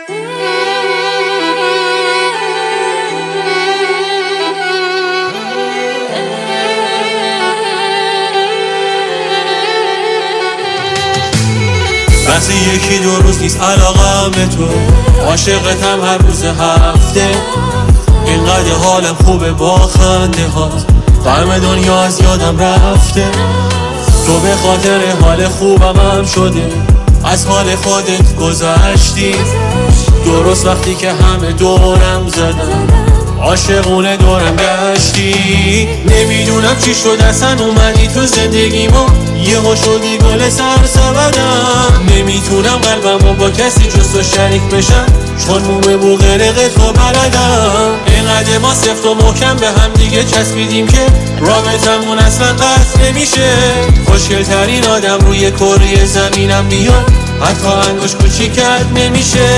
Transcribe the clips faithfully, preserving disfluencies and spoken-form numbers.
بحث یکی دو روز نیست علاقم به تو، عاشقتم هر روز هفته. اینقدر حالم خوبه با خنده هات، غم دنیا از یادم رفته. تو به خاطر حال خوبم هم شده، از حال خودت گذشتی. درست وقتی که همه دورم زدن، عاشقونه دورم گشتی. نمیدونم چی شد اصلا اومدی تو زندگیمو، یهو شدی گل سرسبدم. نمیتونم قلبمو با کسی جز تو شریک بشم، چون مومه بو غرق تو بلدم. اینقدر ما سفت و محکم به هم دیگه چسبیدیم که رابطمون اصلا قطع نمیشه. خوشگل ترین آدم روی کره زمینم بیاد، حتی انگوش کوچیکت نمیشه.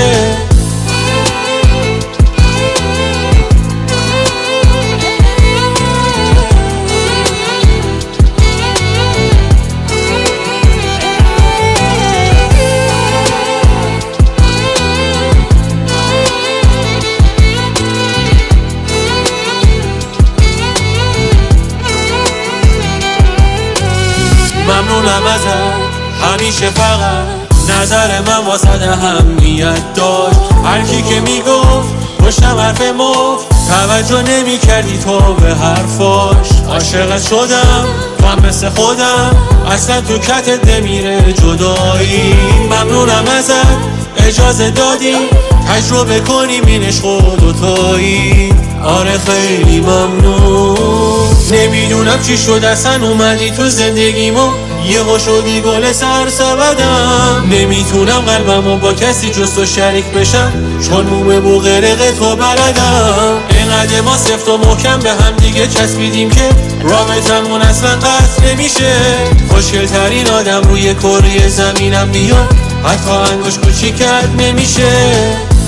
ممنونم ازت همیشه، فقط نظر من واسه اهمیت داشت. هر کی که میگفت پشتم حرف مفت، توجه نمی کردی تو به حرفاش. عاشقت شدم تو هم مثل خودم، اصلا تو کتت نمیره جدایی. ممنونم ازت اجازه دادی تجربه کنیم این عشق و دوتایی. آره خیلی ممنون. نمیدونم چی شد اصلا اومدی تو زندگیمو، یهو شدی گل سرسبدم. نمیتونم قلبمو با کسی جز تو شریک بشم، چون مومه بو غرق تو بلدم. اینقدر ما سفت و محکم به هم دیگه چسبیدیم که رابطمون اصلا قطع نمیشه. خوشگل ترین آدم روی کره زمینم بیاد، حتی انگوش کوچیکت نمیشه.